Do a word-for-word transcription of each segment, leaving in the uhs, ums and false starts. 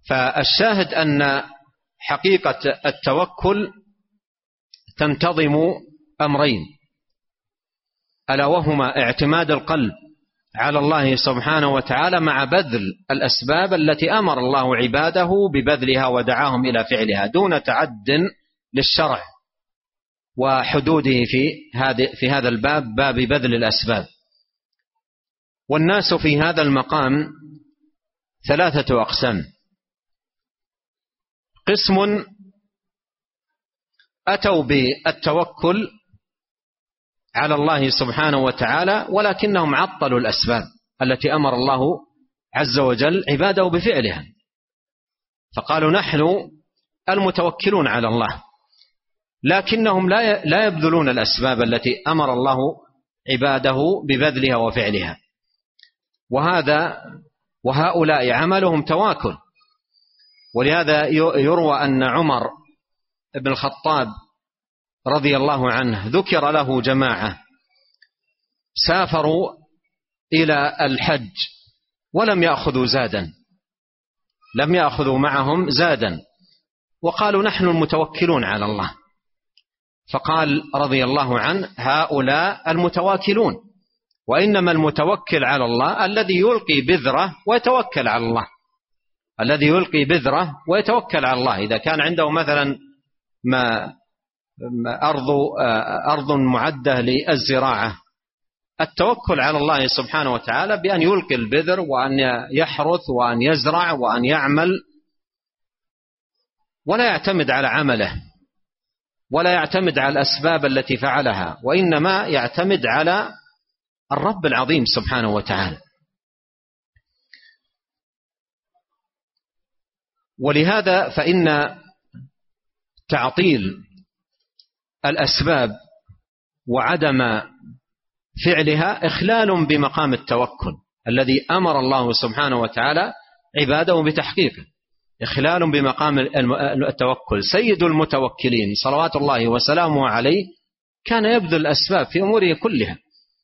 فالشاهد أن حقيقة التوكل تنتظم أمرين، ألا وهما اعتماد القلب على الله سبحانه وتعالى مع بذل الأسباب التي أمر الله عباده ببذلها ودعاهم إلى فعلها دون تعد للشرع وحدوده في هذا في هذا الباب، باب بذل الأسباب. والناس في هذا المقام ثلاثة أقسام: قسم أتوا بالتوكل على الله سبحانه وتعالى ولكنهم عطلوا الأسباب التي أمر الله عز وجل عباده بفعلها، فقالوا نحن المتوكلون على الله، لكنهم لا يبذلون الأسباب التي أمر الله عباده ببذلها وفعلها. وهذا وهؤلاء عملهم تواكل. ولهذا يروى أن عمر بن الخطاب رضي الله عنه ذكر له جماعة سافروا إلى الحج ولم يأخذوا زادا، لم يأخذوا معهم زادا، وقالوا نحن المتوكلون على الله. فقال رضي الله عنه هؤلاء المتواكلون، وإنما المتوكل على الله الذي يلقي بذرة ويتوكل على الله، الذي يلقي بذرة ويتوكل على الله. إذا كان عنده مثلا ما أرض أرض معدة للزراعة، التوكل على الله سبحانه وتعالى بأن يلقي البذر وأن يحرث وأن يزرع وأن يعمل، ولا يعتمد على عمله ولا يعتمد على الأسباب التي فعلها، وإنما يعتمد على الرب العظيم سبحانه وتعالى. ولهذا فإن تعطيل الأسباب وعدم فعلها إخلال بمقام التوكل الذي أمر الله سبحانه وتعالى عباده بتحقيقه، إخلال بمقام التوكل. سيد المتوكلين صلوات الله وسلامه عليه كان يبذل الأسباب في أموره كلها،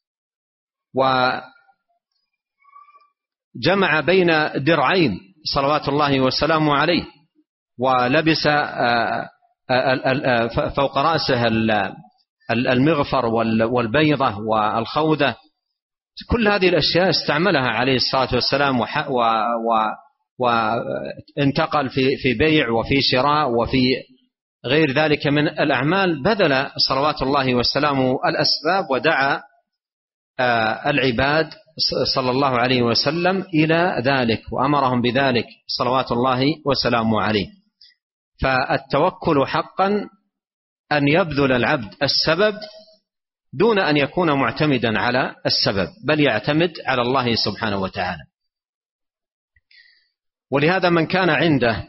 وجمع بين درعين صلوات الله وسلامه عليه، ولبس فوق رأسه المغفر والبيضة والخوذة. كل هذه الأشياء استعملها عليه الصلاة والسلام، وانتقل في بيع وفي شراء وفي غير ذلك من الأعمال، بذل صلوات الله وسلامه الأسباب ودعا العباد صلى الله عليه وسلم إلى ذلك وأمرهم بذلك صلوات الله وسلامه عليه. فالتوكل حقا أن يبذل العبد السبب دون أن يكون معتمدا على السبب، بل يعتمد على الله سبحانه وتعالى. ولهذا من كان عنده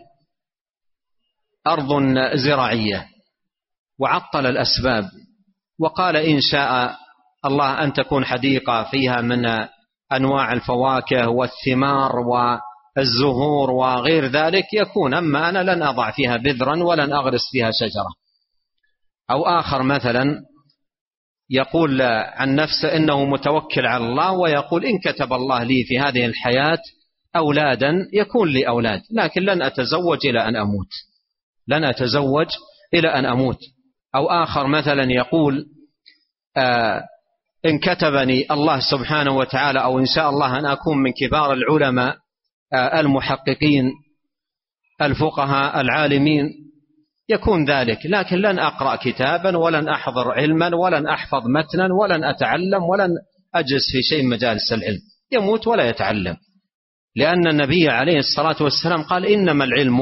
أرض زراعية وعطل الأسباب وقال إن شاء الله أن تكون حديقة فيها من أنواع الفواكه والثمار والزهور وغير ذلك يكون، أما أنا لن أضع فيها بذرا ولن أغرس فيها شجرة. أو آخر مثلا يقول عن نفسه إنه متوكل على الله ويقول إن كتب الله لي في هذه الحياة أولادا يكون لي أولاد، لكن لن أتزوج إلى أن أموت، لن أتزوج إلى أن أموت. أو آخر مثلا يقول آه إن كتبني الله سبحانه وتعالى أو إن شاء الله أن أكون من كبار العلماء آه المحققين الفقهاء العالمين يكون ذلك، لكن لن أقرأ كتابا ولن أحضر علما ولن أحفظ متنا ولن أتعلم ولن أجلس في شيء من مجالس العلم، يموت ولا يتعلم. لأن النبي عليه الصلاة والسلام قال إنما العلم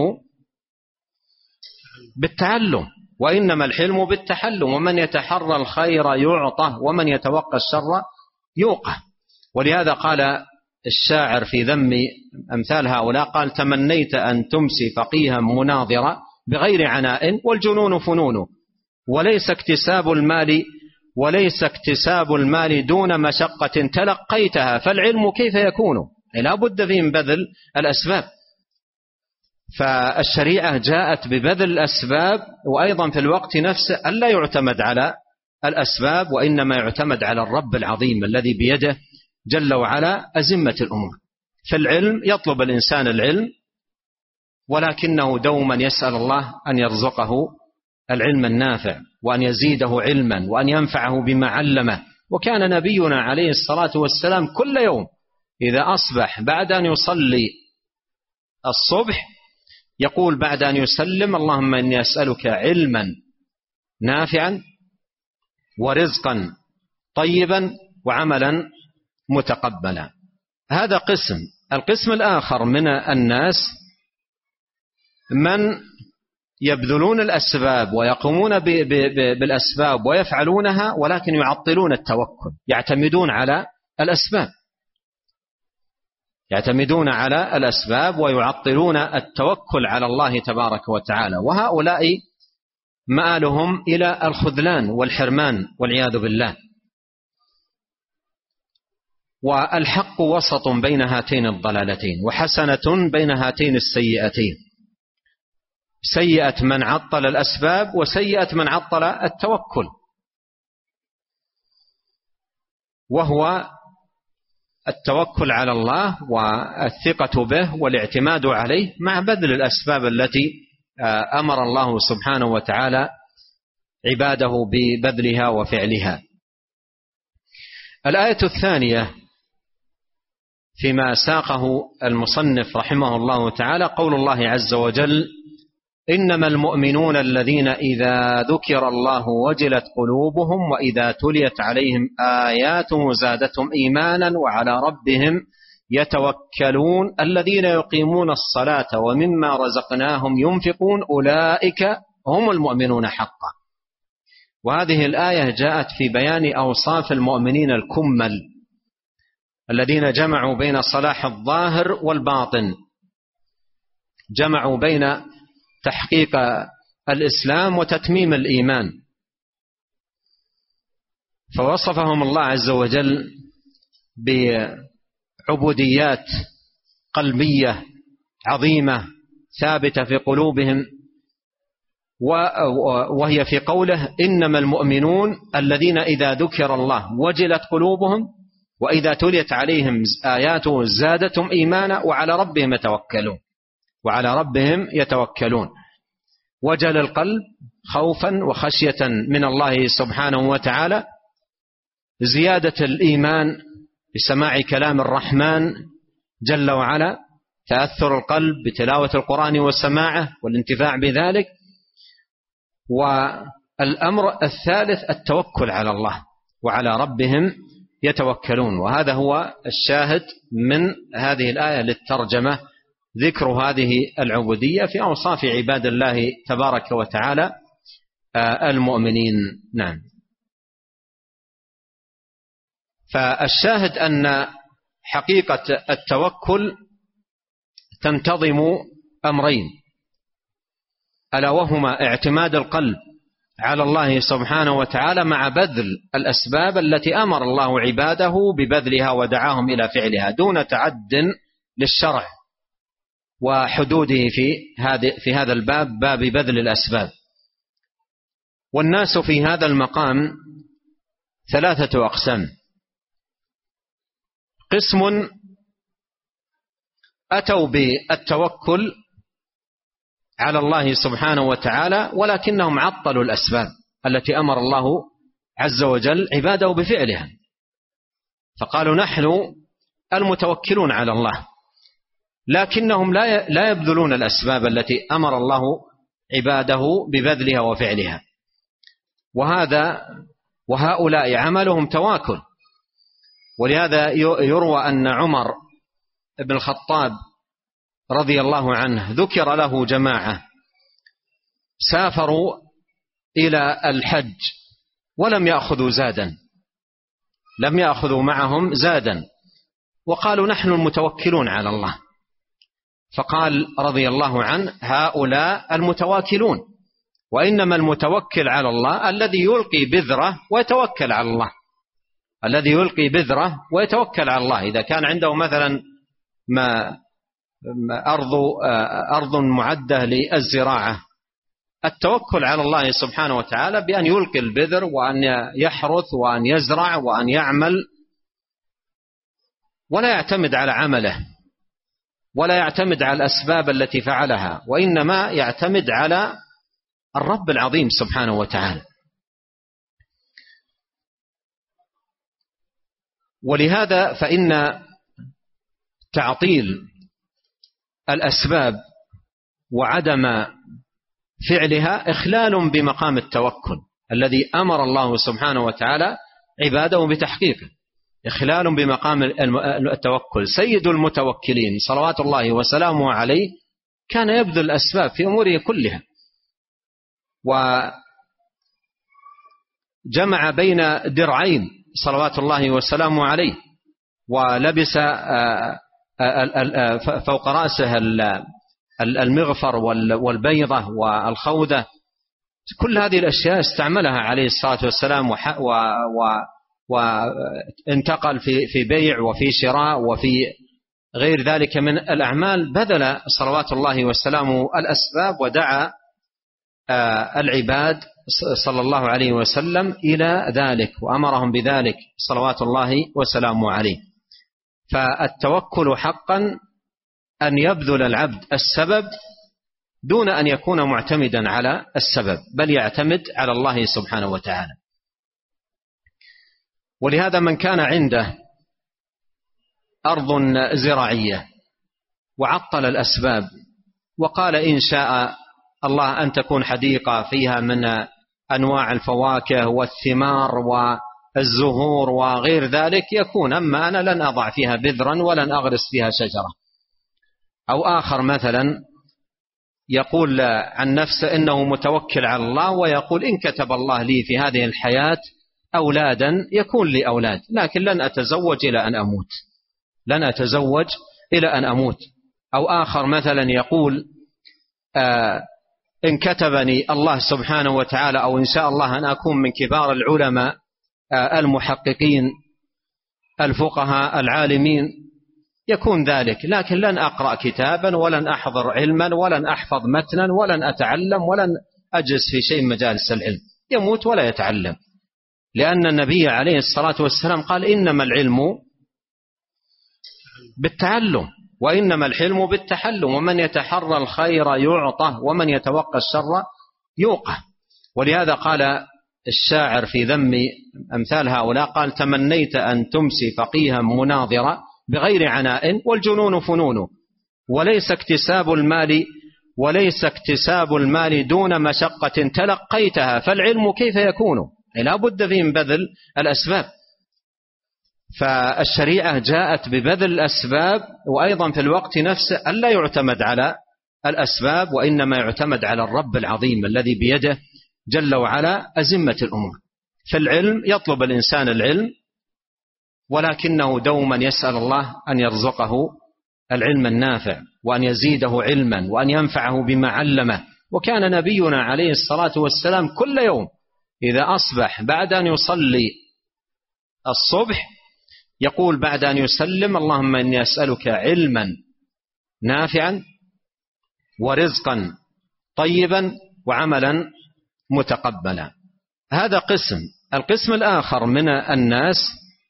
بالتعلم وإنما الحلم بالتحلم، ومن يتحرى الخير يعطه ومن يتوقى الشر يوقه. ولهذا قال الشاعر في ذم أمثال هؤلاء قال تمنيت أن تمسي فقيها مناظرا بغير عناء والجنون فنون، وليس اكتساب المال وليس اكتساب المال دون مشقة تلقيتها، فالعلم كيف يكون؟ لا بد فيه من بذل الأسباب. فالشريعة جاءت ببذل الأسباب، وأيضا في الوقت نفسه ألا يعتمد على الأسباب وإنما يعتمد على الرب العظيم الذي بيده جل وعلا أزمة الأمور. في العلم يطلب الإنسان العلم ولكنه دوما يسأل الله أن يرزقه العلم النافع، وأن يزيده علما، وأن ينفعه بما علمه. وكان نبينا عليه الصلاة والسلام كل يوم إذا أصبح بعد أن يصلي الصبح يقول بعد أن يسلم: اللهم إني أسألك علما نافعا ورزقا طيبا وعملا متقبلا. هذا قسم. القسم الآخر من الناس من يبذلون الأسباب ويقومون بالأسباب ويفعلونها، ولكن يعطلون التوكل، يعتمدون على الأسباب يعتمدون على الأسباب ويعطلون التوكل على الله تبارك وتعالى. وهؤلاء مآلهم إلى الخذلان والحرمان والعياذ بالله. والحق وسط بين هاتين الضلالتين، وحسنة بين هاتين السيئتين، سيئة من عطل الأسباب وسيئة من عطل التوكل، وهو التوكل على الله والثقة به والاعتماد عليه مع بذل الأسباب التي أمر الله سبحانه وتعالى عباده ببذلها وفعلها. الآية الثانية فيما ساقه المصنف رحمه الله تعالى قول الله عز وجل: إنما المؤمنون الذين إذا ذكر الله وجلت قلوبهم وإذا تليت عليهم آياته زادتهم إيمانا وعلى ربهم يتوكلون الذين يقيمون الصلاة ومما رزقناهم ينفقون أولئك هم المؤمنون حقا. وهذه الآية جاءت في بيان أوصاف المؤمنين الكمل الذين جمعوا بين صلاح الظاهر والباطن، جمعوا بين تحقيق الإسلام وتتميم الإيمان. فوصفهم الله عز وجل بعبوديات قلبية عظيمة ثابتة في قلوبهم، وهي في قوله: إنما المؤمنون الذين إذا ذكر الله وجلت قلوبهم وإذا تليت عليهم آياته زادتهم إيمانا وعلى ربهم يتوكلون وعلى ربهم يتوكلون. وجل القلب خوفا وخشية من الله سبحانه وتعالى، زيادة الإيمان بسماع كلام الرحمن جل وعلا، تأثر القلب بتلاوة القرآن وسماعه والانتفاع بذلك. والأمر الثالث التوكل على الله وعلى ربهم يتوكلون. وهذا هو الشاهد من هذه الآية للترجمة، ذكر هذه العبودية في أوصاف عباد الله تبارك وتعالى المؤمنين. نعم. فالشاهد أن حقيقة التوكل تنتظم أمرين، ألا وهما اعتماد القلب على الله سبحانه وتعالى مع بذل الأسباب التي أمر الله عباده ببذلها ودعاهم إلى فعلها دون تعد للشرع وحدوده في هذا في هذا الباب، باب بذل الأسباب. والناس في هذا المقام ثلاثة أقسام: قسم أتوا بالتوكل على الله سبحانه وتعالى ولكنهم عطلوا الأسباب التي أمر الله عز وجل عباده بفعلها، فقالوا نحن المتوكلون على الله، لكنهم لا يبذلون الأسباب التي أمر الله عباده ببذلها وفعلها. وهذا وهؤلاء عملهم تواكل. ولهذا يروى أن عمر بن الخطاب رضي الله عنه ذكر له جماعة سافروا إلى الحج ولم يأخذوا زادا، لم يأخذوا معهم زادا، وقالوا نحن المتوكلون على الله. فقال رضي الله عنه: هؤلاء المتواكلون، وإنما المتوكل على الله الذي يلقي بذرة ويتوكل على الله، الذي يلقي بذرة ويتوكل على الله. إذا كان عنده مثلا ما أرض أرض معدة للزراعة، التوكل على الله سبحانه وتعالى بأن يلقي البذر وأن يحرث وأن يزرع وأن يعمل، ولا يعتمد على عمله، ولا يعتمد على الأسباب التي فعلها، وإنما يعتمد على الرب العظيم سبحانه وتعالى. ولهذا فإن تعطيل الأسباب وعدم فعلها إخلال بمقام التوكل الذي أمر الله سبحانه وتعالى عباده بتحقيقه، إخلال بمقام التوكل. سيد المتوكلين صلوات الله وسلامه عليه كان يبذل الأسباب في أموره كلها، وجمع بين درعين صلوات الله وسلامه عليه، ولبس فوق رأسه المغفر والبيضة والخوذة. كل هذه الأشياء استعملها عليه الصلاة والسلام، وانتقل في في بيع وفي شراء وفي غير ذلك من الأعمال، بذل صلوات الله وسلامه الأسباب، ودعا العباد صلى الله عليه وسلم إلى ذلك وأمرهم بذلك صلوات الله وسلامه عليه. فالتوكل حقا أن يبذل العبد السبب دون أن يكون معتمدا على السبب، بل يعتمد على الله سبحانه وتعالى. ولهذا من كان عنده أرض زراعية وعطل الأسباب وقال إن شاء الله أن تكون حديقة فيها من أنواع الفواكه والثمار والزهور وغير ذلك يكون، أما أنا لن أضع فيها بذرا ولن أغرس فيها شجرة. أو آخر مثلا يقول عن نفسه إنه متوكل على الله، ويقول إن كتب الله لي في هذه الحياة أولادا يكون لي أولاد، لكن لن أتزوج إلى أن أموت، لن أتزوج إلى أن أموت. أو آخر مثلا يقول آه إن كتبني الله سبحانه وتعالى أو إن شاء الله أن أكون من كبار العلماء آه المحققين الفقهاء العالمين يكون ذلك، لكن لن أقرأ كتابا ولن أحضر علما ولن أحفظ متنا ولن أتعلم ولن أجلس في شيء من مجالس العلم. يموت ولا يتعلم، لأن النبي عليه الصلاة والسلام قال إنما العلم بالتعلم وإنما الحلم بالتحلم، ومن يتحرى الخير يعطى ومن يتوقى الشر يوقى. ولهذا قال الشاعر في ذم أمثال هؤلاء قال تمنيت أن تمسي فقيها مناظرا بغير عناء والجنون فنون، وليس اكتساب المال وليس اكتساب المال دون مشقة تلقيتها، فالعلم كيف يكون؟ لا بد فيه من بذل الأسباب. فالشريعة جاءت ببذل الأسباب، وأيضا في الوقت نفسه ألا يعتمد على الأسباب، وإنما يعتمد على الرب العظيم الذي بيده جل وعلا أزمة الأمور. في العلم يطلب الإنسان العلم، ولكنه دوما يسأل الله أن يرزقه العلم النافع وأن يزيده علما وأن ينفعه بما علمه. وكان نبينا عليه الصلاة والسلام كل يوم إذا أصبح بعد أن يصلي الصبح يقول بعد أن يسلم اللهم إني أسألك علما نافعا ورزقا طيبا وعملا متقبلا. هذا قسم. القسم الآخر من الناس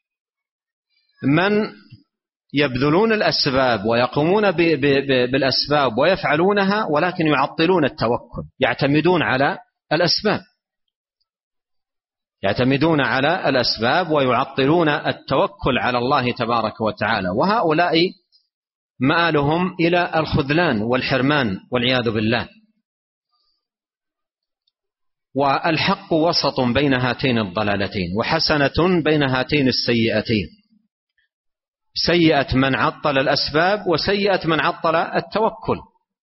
من يبذلون الأسباب ويقومون بالأسباب ويفعلونها، ولكن يعطلون التوكل، يعتمدون على الأسباب يعتمدون على الأسباب ويعطلون التوكل على الله تبارك وتعالى. وهؤلاء مآلهم إلى الخذلان والحرمان والعياذ بالله. والحق وسط بين هاتين الضلالتين، وحسنة بين هاتين السيئتين، سيئة من عطل الأسباب وسيئة من عطل التوكل،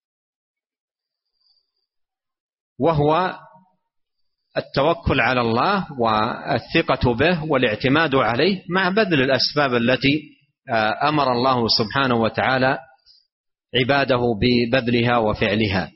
وهو التوكل على الله والثقة به والاعتماد عليه مع بذل الأسباب التي أمر الله سبحانه وتعالى عباده ببذلها وفعلها.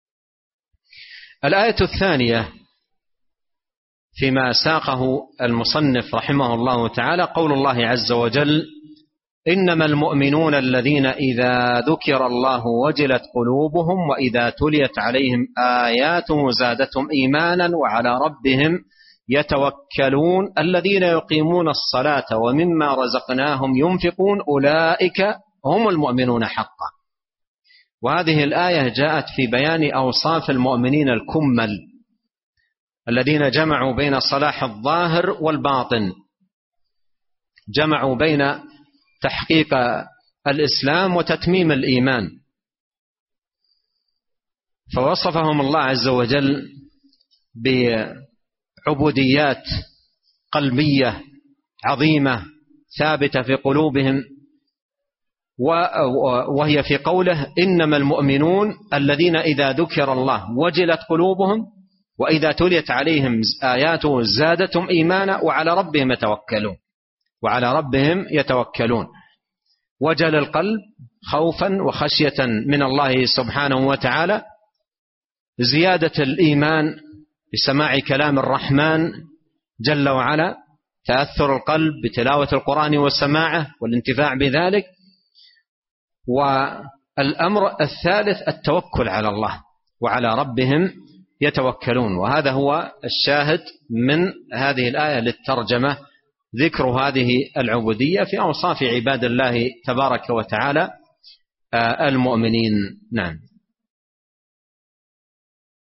الآية الثانية فيما ساقه المصنف رحمه الله تعالى قول الله عز وجل إنما المؤمنون الذين إذا ذكر الله وجلت قلوبهم وإذا تليت عليهم آياته زادتهم إيمانا وعلى ربهم يتوكلون الذين يقيمون الصلاة ومما رزقناهم ينفقون أولئك هم المؤمنون حقا. وهذه الآية جاءت في بيان أوصاف المؤمنين الكمل الذين جمعوا بين صلاح الظاهر والباطن، جمعوا بين تحقيق الإسلام وتتميم الإيمان. فوصفهم الله عز وجل بعبوديات قلبية عظيمة ثابتة في قلوبهم، وهي في قوله إنما المؤمنون الذين إذا ذكر الله وجلت قلوبهم وإذا تليت عليهم آياته زادتهم إيمانا وعلى ربهم يتوكلون وعلى ربهم يتوكلون. وجل القلب خوفا وخشية من الله سبحانه وتعالى، زيادة الإيمان بسماع كلام الرحمن جل وعلا، تأثر القلب بتلاوة القرآن وسماعه والانتفاع بذلك. والأمر الثالث التوكل على الله وعلى ربهم يتوكلون. وهذا هو الشاهد من هذه الآية للترجمة، ذكر هذه العبودية في أوصاف عباد الله تبارك وتعالى المؤمنين. نعم.